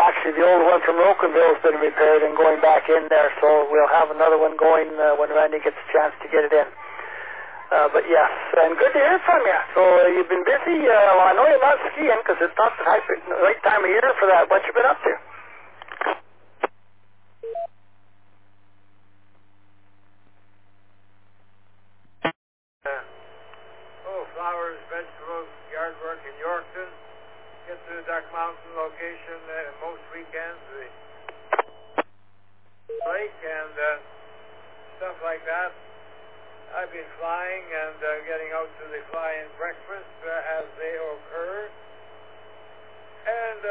actually, the old one from Rocanville has been repaired and going back in there, so we'll have another one going when Randy gets a chance to get it in. But yes, and good to hear from you. So you've been busy. Well, I know you're not skiing because it's not the right time of year for that. What you been up to? Flowers, vegetables, yard work in Yorkton. Get to the Duck Mountain location most weekends, the lake and stuff like that. I've been flying and getting out to the fly-in breakfast as they occur. And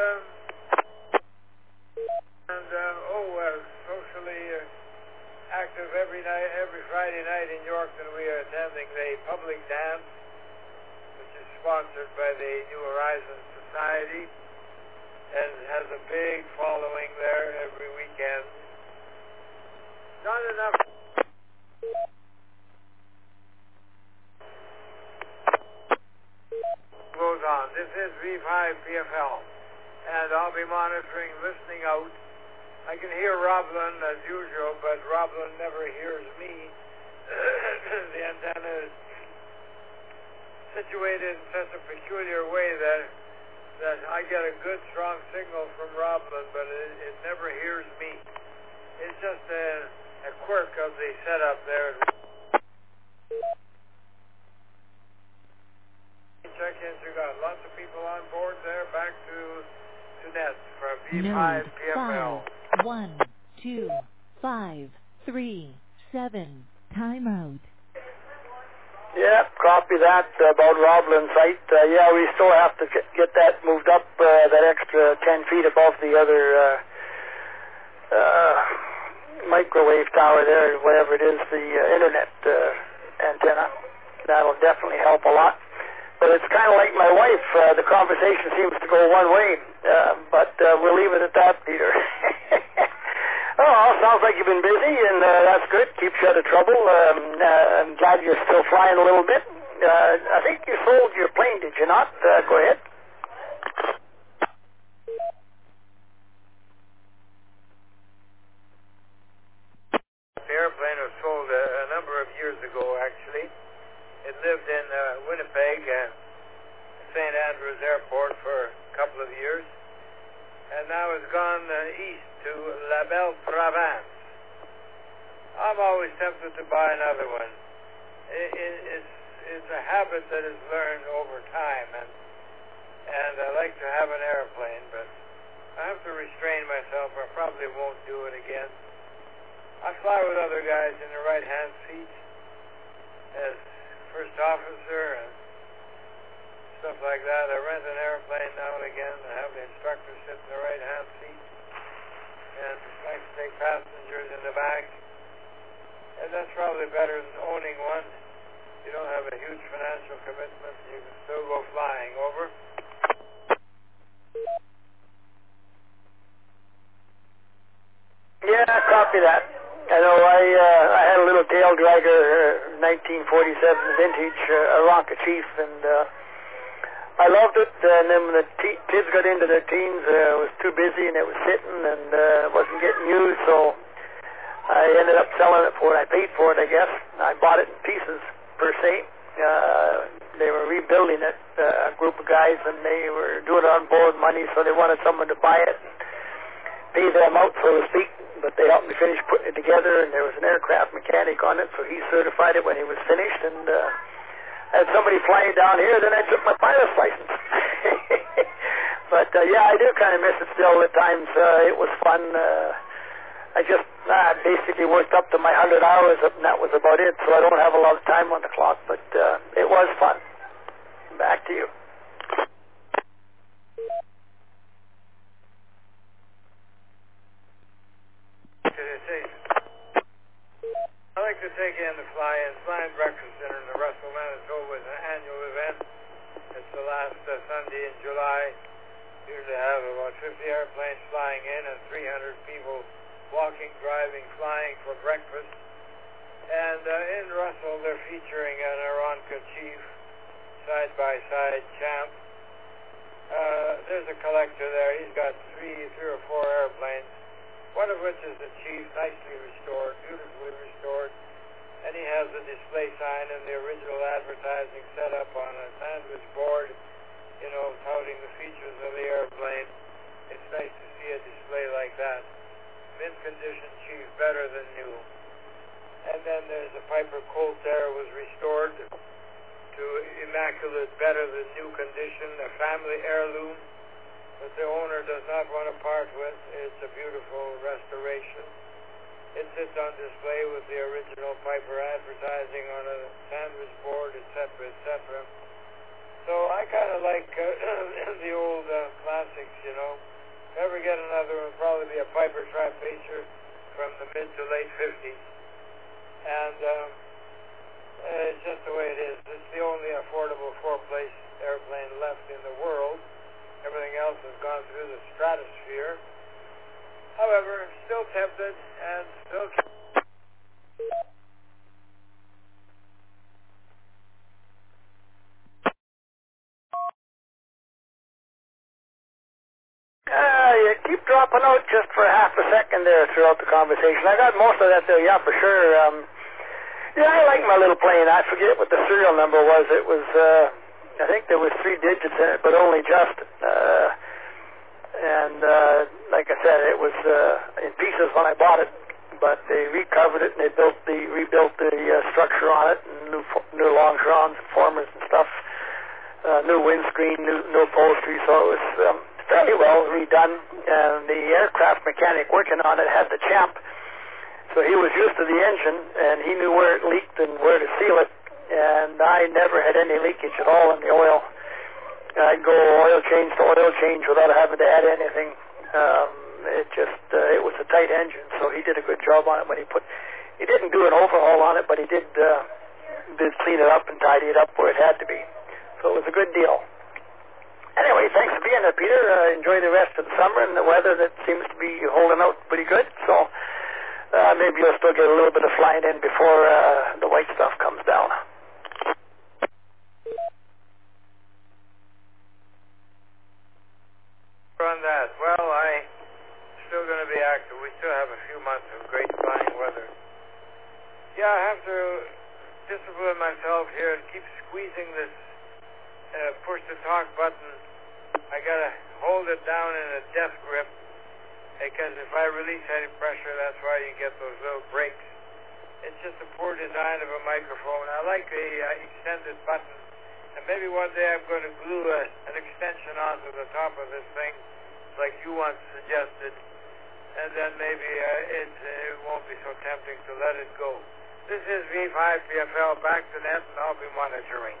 socially active every Friday night in Yorkton. We are attending the public dance, which is sponsored by the New Horizons Society and has a big following there every weekend. Not enough goes on. This is V5PFL, and I'll be monitoring, listening out. I can hear Roblin as usual, but Roblin never hears me. The antenna is situated in such a peculiar way that I get a good, strong signal from Roblin, but it never hears me. It's just a quirk of the setup there. Check-ins, you got lots of people on board there. Back to Nets from V5PFL. 1, 2, 5, 3, 7. Timeout. Yeah, copy that about Roblin site. Yeah, we still have to get that moved up that extra 10 feet above the other microwave tower there, whatever it is, the internet antenna. That'll definitely help a lot. But it's kind of like my wife. The conversation seems to go one way, but we'll leave it at that, Peter. Oh, sounds like you've been busy, and that's good. Keeps you out of trouble. I'm glad you're still flying a little bit. I think you sold your plane, did you not? Go ahead. The airplane was sold a number of years ago, actually. It lived in Winnipeg, St. Andrews Airport for a couple of years, and now it's gone east to La Belle Province. I'm always tempted to buy another one. It's a habit that is learned over time, and I like to have an airplane, but I have to restrain myself. I probably won't do it again. I fly with other guys in the right-hand seat as first officer and stuff like that. I rent an airplane now and again and have the instructor sit in the right-hand seat, and I like to take passengers in the back, and that's probably better than owning one. You don't have a huge financial commitment. You can still go flying. Over. Yeah, copy that. I know I had a little tail dragger, 1947 vintage Aronca Chief, and I loved it. And then when the kids got into their teens, it was too busy and it was sitting and wasn't getting used, so I ended up selling it for what I paid for it, I guess. I bought it in pieces, per se. They were rebuilding it, a group of guys, and they were doing it on borrowed money, so they wanted someone to buy it and pay them out, so to speak. But they helped me finish putting it together, and there was an aircraft mechanic on it, so he certified it when he was finished, and I had somebody flying down here, then I took my pilot's license. But yeah, I do kind of miss it still at times. It was fun. I just basically worked up to my 100 hours, and that was about it, so I don't have a lot of time on the clock, but it was fun. Back to you. I like to take in the fly-in breakfast dinner in the Russell, Manitoba. It's an annual event. It's the last Sunday in July. Usually have about 50 airplanes flying in and 300 people walking, driving, flying for breakfast. And in Russell, they're featuring an Aronca Chief side-by-side champ. There's a collector there. He's got three or four Chief, nicely restored, beautifully restored. And he has the display sign and the original advertising set up on a sandwich board, touting the features of the airplane. It's nice to see a display like that. Mint condition Chief, better than new. And then there's a Piper Colt there, was restored to immaculate, better than new condition, a family heirloom that the owner does not want to part with. It's a beautiful restoration. It sits on display with the original Piper advertising on a sandwich board, etc., etc. So I kind of like the old classics, If I ever get another, it'll probably be a Piper Tri-Pacer from the mid to late 50s. And it's just the way it is. It's the only affordable four-place airplane left in the world. Everything else has gone through the stratosphere. However, still tempted and still... You keep dropping out just for half a second there throughout the conversation. I got most of that there, yeah, for sure. I like my little plane. I forget what the serial number was. It was, I think there was 3 digits in it, but only just. Like I said, it was in pieces when I bought it, but they recovered it and they rebuilt the structure on it, and new longerons and formers and stuff, new windscreen, new upholstery, so it was fairly well redone. And the aircraft mechanic working on it had the Champ, so he was used to the engine and he knew where it leaked and where to seal it, and I never had any leakage at all in the oil. I'd go oil change to oil change without having to add anything. It was a tight engine, so he did a good job on it when he didn't do an overhaul on it, but he did clean it up and tidy it up where it had to be. So it was a good deal. Anyway, thanks for being there, Peter. Enjoy the rest of the summer and the weather that seems to be holding out pretty good. So maybe you'll still get a little bit of flying in before the white stuff comes down. On that, well, I'm still going to be active. We still have a few months of great flying weather. Yeah, I have to discipline myself here and keep squeezing this push to talk button. I got to hold it down in a death grip, because if I release any pressure, that's why you get those little breaks. It's just a poor design of a microphone. I like the extended button, and maybe one day I'm going to glue an extension onto the top of this thing, like you once suggested, and then maybe it won't be so tempting to let it go. This is V5PFL, back to net, and I'll be monitoring.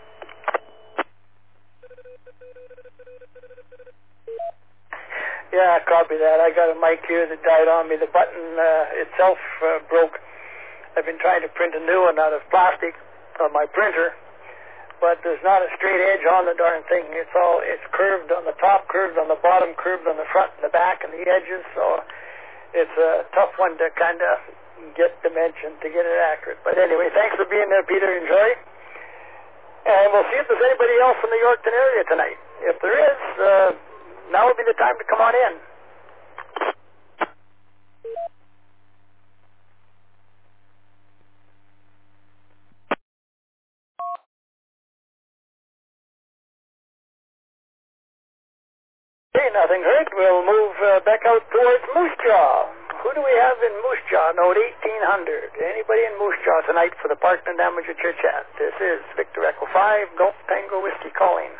Yeah, copy that. I got a mic here that died on me. The button itself broke. I've been trying to print a new one out of plastic on my printer, but there's not a straight edge on the darn thing. It's curved on the top, curved on the bottom, curved on the front and the back and the edges, so it's a tough one to kind of get dimension to get it accurate. But anyway, thanks for being there, Peter. Enjoy. And we'll see if there's anybody else in the Yorkton area tonight. If there is, now would be the time to come on in. Okay, nothing heard. We'll move back out towards Moose Jaw. Who do we have in Moose Jaw? Note 1800. Anybody in Moose Jaw tonight for the Parkland Amateur Chit Chat? This is Victor Echo 5, Golf Tango Whiskey calling.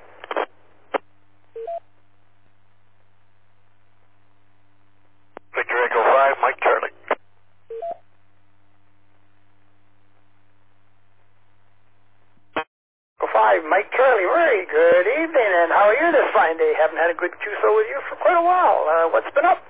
Victor Echo 5, Mike Charlie. Echo 5, Mike Charlie. Very good evening, and how are you this fine day? Haven't had a good QSO with you for quite a while. What's been up?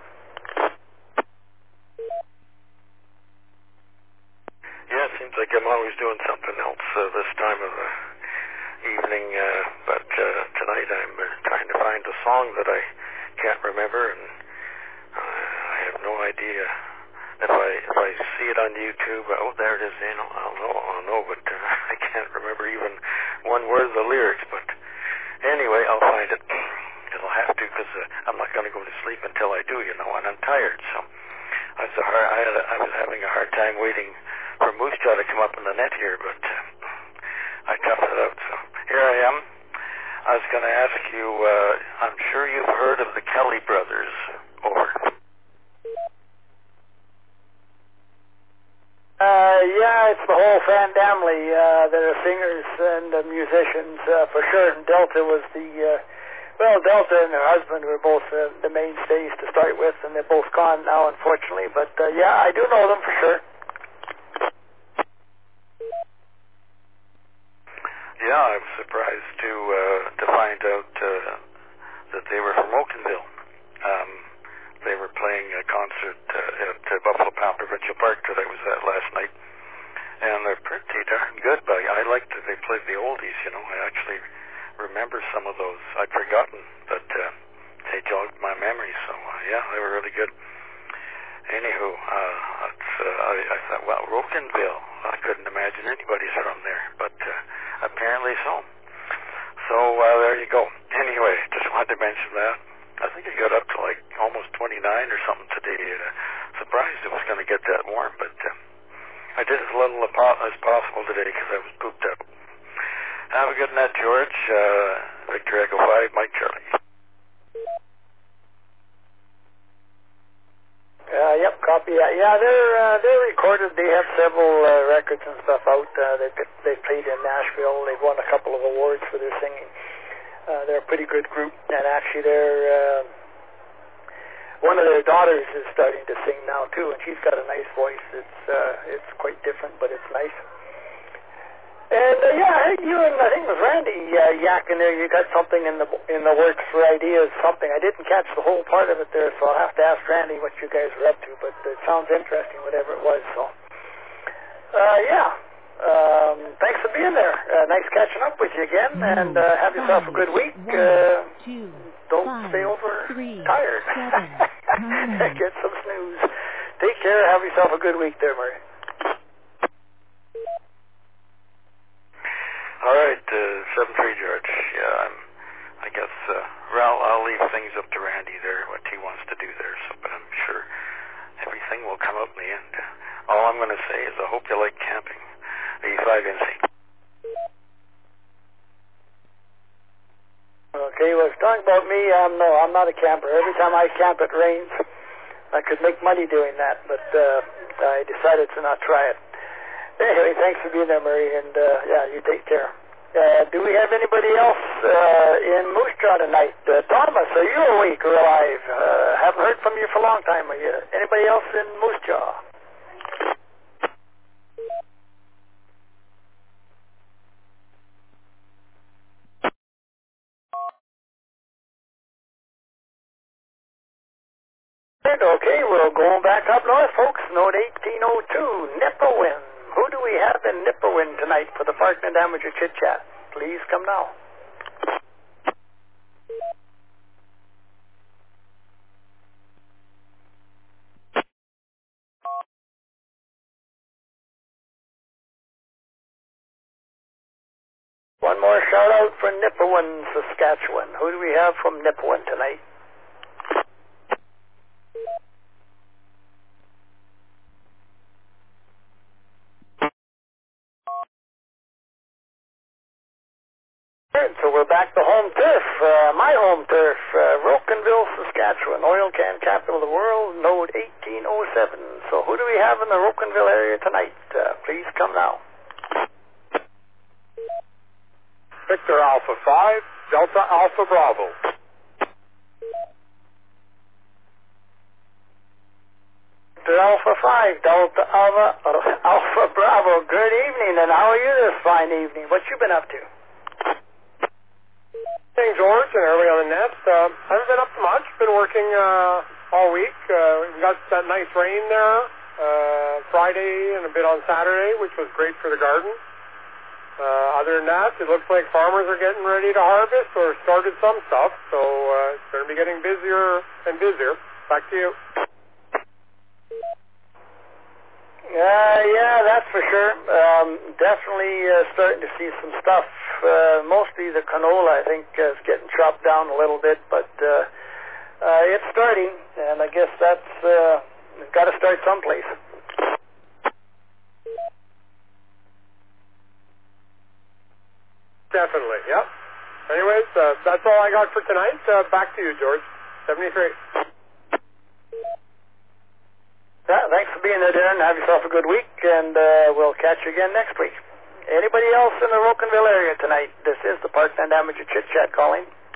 Yeah, it seems like I'm always doing something else this time of the evening, but tonight I'm trying to find a song that I can't remember, and I have no idea. If I see it on YouTube, oh, there it is, I'll know, but I can't remember even one word of the lyrics, but anyway, I'll find it. I'll have to, because I'm not going to go to sleep until I do, and I'm tired, so I was having a hard time waiting for Moose Jaw to come up in the net here, but I toughed it out. So here I am. I was going to ask you, I'm sure you've heard of the Kelly brothers. Over. Yeah, it's the whole family that are singers and musicians for sure. And Delta was Delta and her husband were both the mainstays to start with, and they're both gone now, unfortunately. But yeah, I do know them for sure. Yeah, I was surprised to find out that they were from Oaklandville. They were playing a concert at Buffalo Pound Provincial Park that I was at last night, and they're pretty darn good. But I liked that they played the oldies. You know, I actually remember some of those. I'd forgotten, but they jogged my memory. So yeah, they were really good. Anywho, I thought, well, Oaklandville. I couldn't imagine anybody's from there, but apparently so. So there you go. Anyway, just wanted to mention that. I think it got up to like almost 29 or something today. Surprised it was going to get that warm, but I did as little as possible today because I was pooped out. Have a good night, George. Victor Echo 5, Mike Charlie. Yep, copy that. Yeah, they're recorded. They have several records and stuff out. They played in Nashville. They've won a couple of awards for their singing. They're a pretty good group, and actually one of their daughters is starting to sing now too, and she's got a nice voice. It's quite different, but it's nice. And yeah, I heard you and I think it was Randy yakking there. You got something in the works for ideas, something. I didn't catch the whole part of it there, so I'll have to ask Randy what you guys were up to. But it sounds interesting, whatever it was. So yeah. Thanks for being there. Nice catching up with you again, and have yourself a good week. Don't stay over tired. Get some snooze. Take care. Have yourself a good week there, Murray. All right, 7-3, George. Yeah, I guess I'll leave things up to Randy there, what he wants to do there. So, but I'm sure everything will come up in the end. All I'm going to say is I hope you like camping. 85NC. Okay, well, if you're talking about me, no, I'm not a camper. Every time I camp, it rains. I could make money doing that, but I decided to not try it. Anyway, thanks for being there, Murray, and yeah, you take care. Do we have anybody else in Moose Jaw tonight? Thomas, are you awake or alive? Haven't heard from you for a long time. Are you? Anybody else in Moose Jaw? Okay, we're going back up north, folks. Note 1802, Nipawin. Who do we have in Nipawin tonight for the Farkner Damager Chit Chat? Please come now. One more shout out for Nipawin, Saskatchewan. Who do we have from Nipawin tonight? So we're back to home turf, my home turf, Rocanville, Saskatchewan, oil can capital of the world, node 1807. So who do we have in the Rocanville area tonight? Please come now. Victor Alpha 5, Delta Alpha Bravo. Victor Alpha 5, Delta Alpha Bravo. Good evening, and how are you this fine evening? What you been up to? Hey, George, and everybody on the net. Haven't been up to much. Been working all week. We got that nice rain there Friday and a bit on Saturday, which was great for the garden. Other than that, it looks like farmers are getting ready to harvest or started some stuff, so it's going to be getting busier and busier. Back to you. Yeah, that's for sure. Definitely starting to see some stuff. Mostly the canola, I think, is getting chopped down a little bit, but it's starting, and I guess that's got to start someplace. Definitely, yep. Anyways, that's all I got for tonight. Back to you, George. 73. Yeah, thanks for being there, Darren. Have yourself a good week, and we'll catch you again next week. Anybody else in the Rocanville area tonight? This is the Parkland Amateur Chit Chat calling.